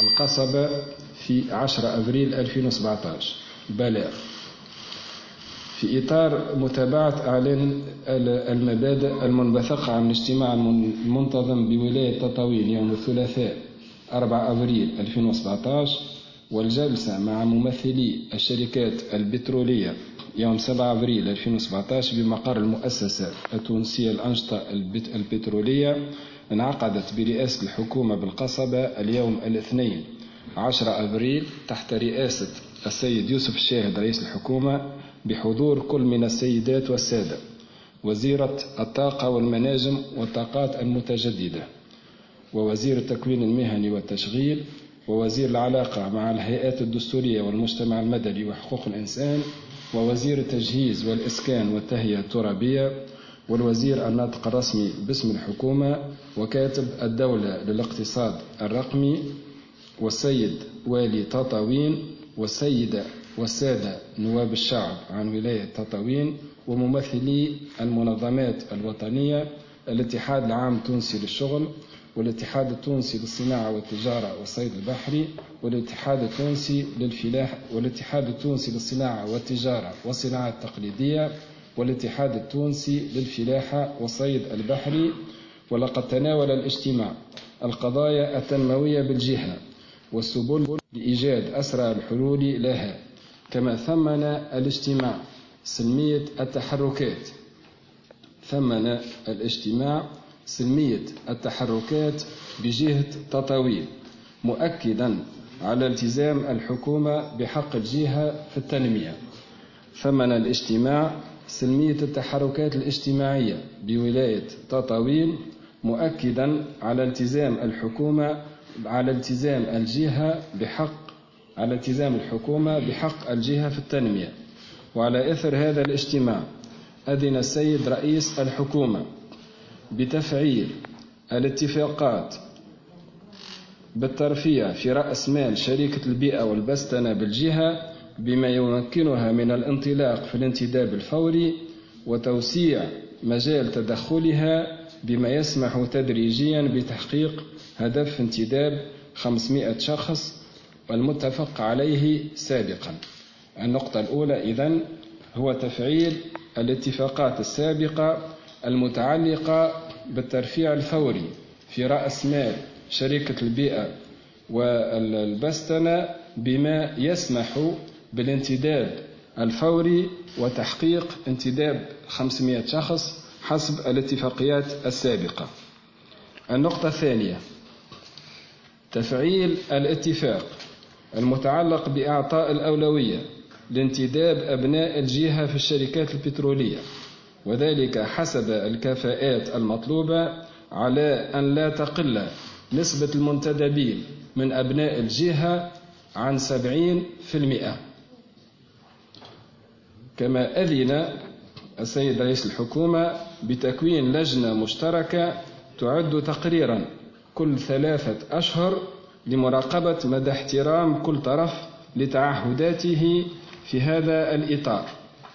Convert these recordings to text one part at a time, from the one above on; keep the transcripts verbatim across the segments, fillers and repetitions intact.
القصبة في عشرة أبريل ألفين وسبعة عشر بلاغ في إطار متابعة إعلان المبادئ المنبثقة عن الاجتماع المنتظم بولاية تطاوين يوم الثلاثاء أربعة أبريل ألفين وسبعة عشر، والجلسة مع ممثلي الشركات البترولية يوم سبعة أبريل ألفين وسبعة عشر بمقر المؤسسة التونسية الأنشطة البترولية، انعقدت برئاسة الحكومة بالقصبة اليوم الاثنين عشرة أبريل تحت رئاسة السيد يوسف الشاهد رئيس الحكومة، بحضور كل من السيدات والسادة وزيرة الطاقة والمناجم والطاقات المتجددة، ووزير التكوين المهني والتشغيل، ووزير العلاقة مع الهيئات الدستورية والمجتمع المدني وحقوق الإنسان، ووزير التجهيز والإسكان والتهيئة الترابية، والوزير الناطق الرسمي باسم الحكومة، وكاتب الدولة للاقتصاد الرقمي، والسيد والي تطاوين، والسيدة والسادة نواب الشعب عن ولاية تطاوين، وممثلي المنظمات الوطنية، الاتحاد العام التونسي للشغل، والاتحاد التونسي للصناعة والتجارة والصيد البحري، والاتحاد التونسي للفلاحة، والاتحاد التونسي للصناعة والتجارة والصناعة التقليدية، والاتحاد التونسي للفلاحة والصيد البحري. ولقد تناول الاجتماع القضايا التنموية بالجهة والسبل لإيجاد أسرع الحلول لها، كما ثمن الاجتماع سلمية التحركات ثمن الاجتماع سلمية التحركات بجهة تطاوين، مؤكدا على التزام الحكومة بحق الجهة في التنمية. ثمن الاجتماع سلمية التحركات الاجتماعية بولاية تطاوين، مؤكدا على التزام الحكومة على التزام الجهة بحق على التزام الحكومة بحق الجهة في التنمية. وعلى إثر هذا الاجتماع أذن السيد رئيس الحكومة بتفعيل الاتفاقات بالترفيه في رأس مال شركة البيئة والبستنة بالجهة، بما يمكنها من الانطلاق في الانتداب الفوري وتوسيع مجال تدخلها، بما يسمح تدريجيا بتحقيق هدف انتداب خمسمائة شخص والمتفق عليه سابقا. النقطة الأولى إذن هو تفعيل الاتفاقات السابقة المتعلقة بالترفيع الفوري في رأس مال شركة البيئة والبستنة، بما يسمح بالانتداب الفوري وتحقيق انتداب خمسمائة شخص حسب الاتفاقيات السابقة. النقطة الثانية تفعيل الاتفاق المتعلق بإعطاء الأولوية لانتداب أبناء الجهة في الشركات البترولية، وذلك حسب الكفاءات المطلوبة، على أن لا تقل نسبة المنتدبين من أبناء الجهة عن سبعين في المئة. كما أذن السيد رئيس الحكومة بتكوين لجنة مشتركة تعد تقريرا كل ثلاثة أشهر لمراقبة مدى احترام كل طرف لتعهداته في هذا الإطار.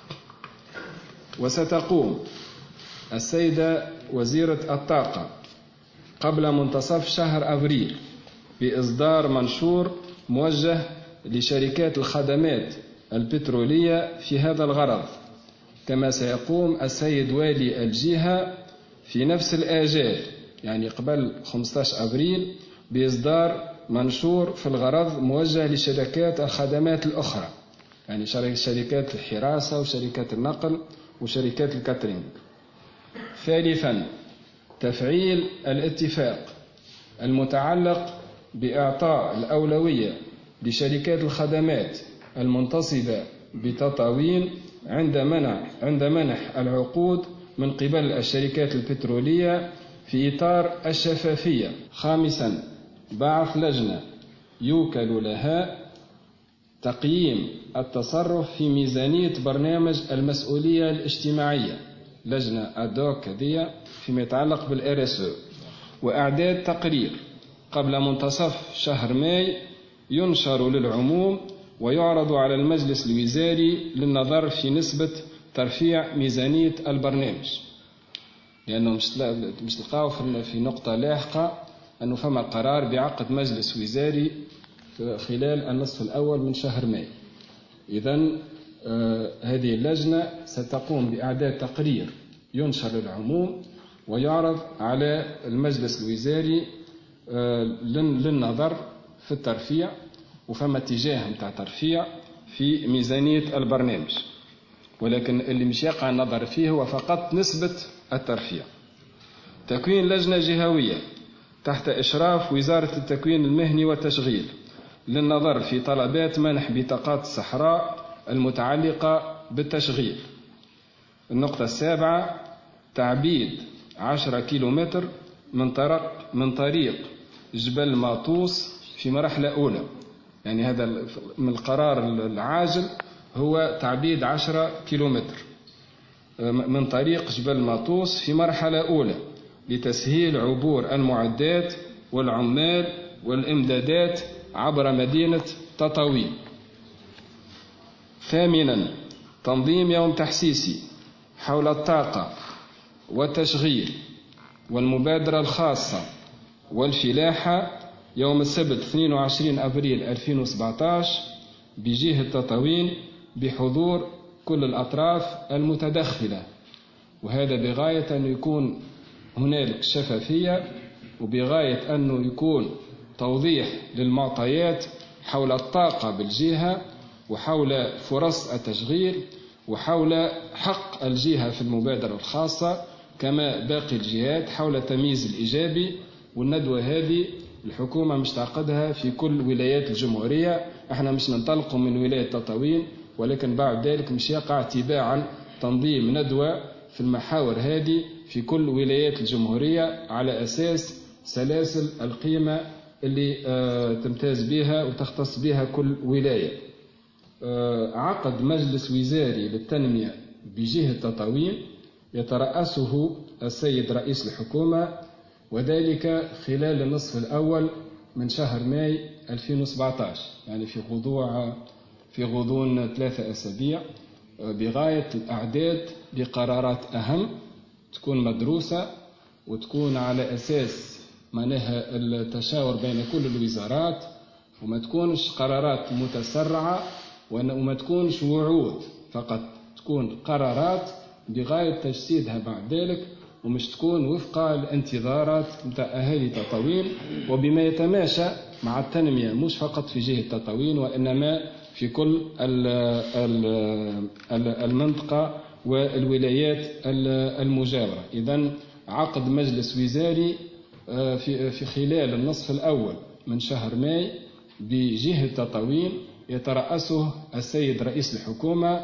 وستقوم السيدة وزيرة الطاقة قبل منتصف شهر أبريل بإصدار منشور موجه لشركات الخدمات البترولية في هذا الغرض، كما سيقوم السيد والي الجهة في نفس الآجال، يعني قبل خمسة عشر أبريل، بإصدار منشور في الغرض موجه لشركات الخدمات الأخرى، يعني شركات الحراسة وشركات النقل وشركات الكاترينج. ثالثا تفعيل الاتفاق المتعلق بإعطاء الأولوية لشركات الخدمات المنتصبة بتطاوين عند منع عند منح العقود من قبل الشركات البترولية في إطار الشفافية. خامسا بعث لجنة يوكل لها تقييم التصرف في ميزانية برنامج المسؤولية الاجتماعية، لجنة أدوك دي فيما يتعلق بالإر إس أو، وإعداد تقرير قبل منتصف شهر ماي ينشر للعموم ويعرض على المجلس الوزاري للنظر في نسبة ترفيع ميزانية البرنامج، لأنه مش تلقاو في نقطة لاحقة أنه فما قرار بعقد مجلس وزاري خلال النصف الأول من شهر ماي. إذن هذه اللجنة ستقوم بإعداد تقرير ينشر للعموم ويعرض على المجلس الوزاري للنظر في الترفيع، وفما اتجاه متاع ترفيع في ميزانية البرنامج، ولكن اللي مش يقع النظر فيه هو فقط نسبة الترفيع. تكوين لجنة جهوية تحت إشراف وزارة التكوين المهني والتشغيل للنظر في طلبات منح بطاقات الصحراء المتعلقة بالتشغيل. النقطة السابعة تعبيد عشرة كيلومتر من طريق من طريق جبل ماطوس في مرحلة أولى، يعني هذا من القرار العاجل هو تعبيد عشرة كيلومتر من طريق جبل ماطوس في مرحلة أولى لتسهيل عبور المعدات والعمال والإمدادات عبر مدينة تطاوين. ثامنا تنظيم يوم تحسيسي حول الطاقة والتشغيل والمبادرة الخاصة والفلاحة يوم السبت اثنين وعشرين أبريل ألفين وسبعة عشر بجهة تطاوين بحضور كل الأطراف المتدخلة، وهذا بغاية أن يكون هنالك شفافية وبغاية أنه يكون توضيح للمعطيات حول الطاقة بالجهة وحول فرص التشغيل وحول حق الجهة في المبادرة الخاصة كما باقي الجهات حول تمييز الإيجابي. والندوة هذه الحكومة مش تعقدها في كل ولايات الجمهورية، احنا مش ننطلقوا من ولاية تطاوين، ولكن بعد ذلك مش يقع تباعا تنظيم ندوة في المحاور هذه في كل ولايات الجمهورية على أساس سلاسل القيمة اللي تمتاز بها وتختص بها كل ولاية. عقد مجلس وزاري للتنمية بجهة تطاوين يترأسه السيد رئيس الحكومة، وذلك خلال النصف الأول من شهر ماي ألفين وسبعة عشر، يعني في غضوع في غضون ثلاثة أسابيع، بغاية الأعداد بقرارات أهم تكون مدروسة وتكون على أساس معناها التشاور بين كل الوزارات، وما تكونش قرارات متسرعة وما تكونش وعود فقط، تكون قرارات بغاية تجسيدها بعد ذلك، ومش تكون وفق الانتظارات متاع أهالي تطاوين وبما يتماشى مع التنمية مش فقط في جهة تطاوين وإنما في كل المنطقة والولايات المجاورة. إذن عقد مجلس وزاري في خلال النصف الأول من شهر ماي بجهة تطاوين يترأسه السيد رئيس الحكومة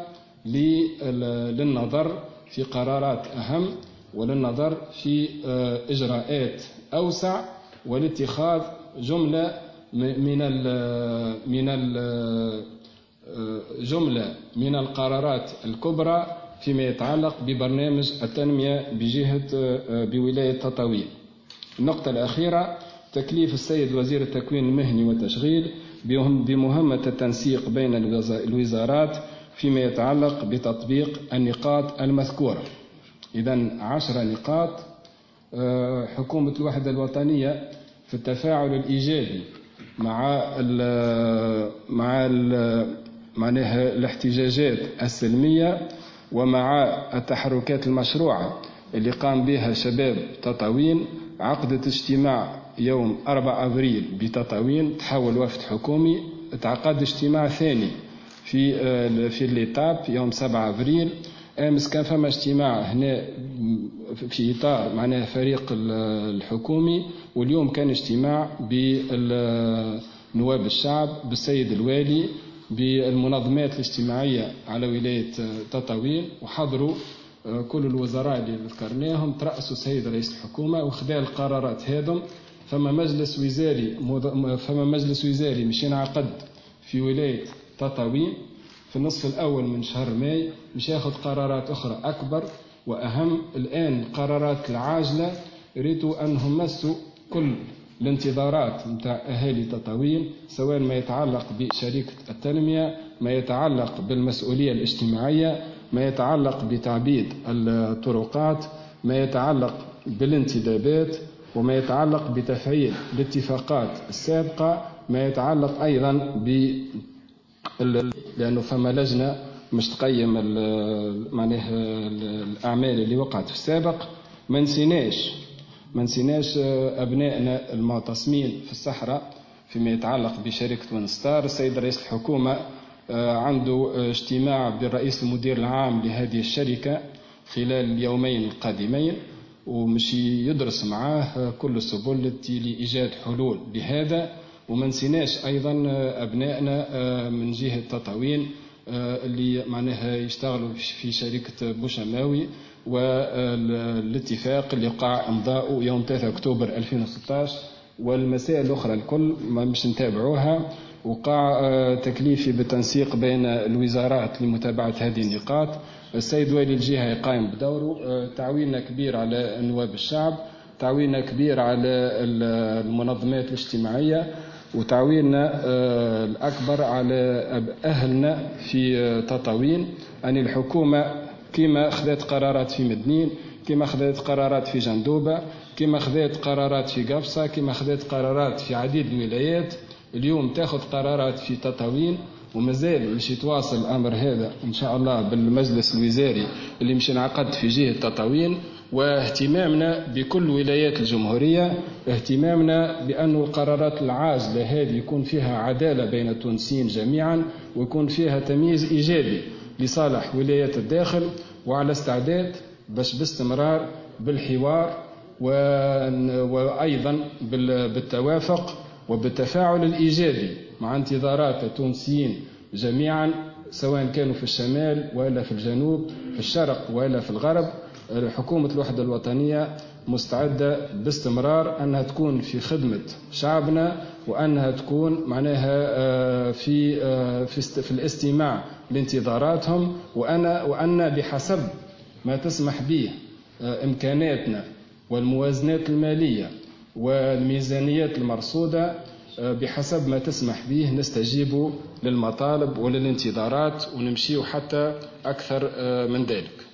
للنظر في قرارات أهم وللنظر في إجراءات أوسع والاتخاذ جملة من ال من ال جملة من القرارات الكبرى فيما يتعلق ببرنامج التنمية بجهة بولاية تطاوين. النقطة الأخيرة تكليف السيد وزير التكوين المهني والتشغيل بمهمة التنسيق بين الوزارات فيما يتعلق بتطبيق النقاط المذكورة. إذن عشر نقاط. حكومة الوحدة الوطنية في التفاعل الإيجابي مع ال مع ال معناها الاحتجاجات السلمية ومع التحركات المشروعة اللي قام بها شباب تطاوين، عقدت اجتماع يوم أربعة أبريل بتطاوين، تحول وفد حكومي، تعقد اجتماع ثاني في في الليطاب يوم سبعة أبريل. امس كان فما اجتماع هنا في اطار معناها فريق الحكومي، واليوم كان اجتماع بنواب الشعب بالسيد الوالي بالمنظمات الاجتماعيه على ولايه تطاوين، وحضروا كل الوزراء اللي ذكرناهم، ترأسوا السيد رئيس الحكومه وخذا القرارات هذم. فما مجلس وزاري فما مجلس وزاري مش ينعقد في ولايه تطاوين في النصف الأول من شهر ماي، مش ياخذ قرارات أخرى أكبر وأهم. الآن القرارات العاجلة ريتوا أنهم مسوا كل الانتظارات متاع أهالي تطاوين، سواء ما يتعلق بشركة التنمية، ما يتعلق بالمسؤولية الاجتماعية، ما يتعلق بتعبيد الطرقات، ما يتعلق بالانتدابات، وما يتعلق بتفعيل الاتفاقات السابقة ما يتعلق أيضا ب لأنه فما لجنة مش تقيم معناها الأعمال اللي وقعت في السابق. ما نسيناش ما نسيناش أبنائنا المعتصمين في الصحراء فيما يتعلق بشركة ونستار. السيد رئيس الحكومة عنده اجتماع بالرئيس المدير العام لهذه الشركة خلال اليومين القادمين، ومش يدرس معاه كل السبل التي لإيجاد حلول لهذا. وما نسيناش أيضا أبنائنا من جهة تطاوين اللي معناها يشتغلوا في شركة بوشماوي، والاتفاق اللي وقع امضاؤه يوم ثلاثة أكتوبر ألفين وستة عشر والمسائل الأخرى الكل ما مش نتابعوها. وقع تكليفي بالتنسيق بين الوزارات لمتابعة هذه النقاط. السيد والي الجهة يقايم بدوره. تعويلنا كبير على نواب الشعب، تعويلنا كبير على المنظمات الاجتماعية، وتعويلنا الأكبر على أهلنا في تطاوين. أن الحكومة كما أخذت قرارات في مدنين، كما أخذت قرارات في جندوبة، كما أخذت قرارات في قفصة، كما أخذت قرارات في عديد الولايات، اليوم تأخذ قرارات في تطاوين. ومازال مش يتواصل الأمر هذا إن شاء الله بالمجلس الوزاري اللي مش انعقد في جهة تطاوين. واهتمامنا بكل ولايات الجمهورية، اهتمامنا بأن القرارات العاجلة هذه يكون فيها عدالة بين التونسيين جميعا، ويكون فيها تمييز إيجابي لصالح ولايات الداخل، وعلى استعداد باش باستمرار بالحوار وأيضا بالتوافق وبالتفاعل الإيجابي مع انتظارات التونسيين جميعا، سواء كانوا في الشمال ولا في الجنوب، في الشرق ولا في الغرب. حكومة الوحدة الوطنية مستعدة باستمرار أنها تكون في خدمة شعبنا، وأنها تكون معناها في في في الاستماع لانتظاراتهم، وأنا وأن بحسب ما تسمح به إمكاناتنا والموازنات المالية والميزانيات المرصودة، بحسب ما تسمح به نستجيب للمطالب وللانتظارات ونمشي حتى أكثر من ذلك.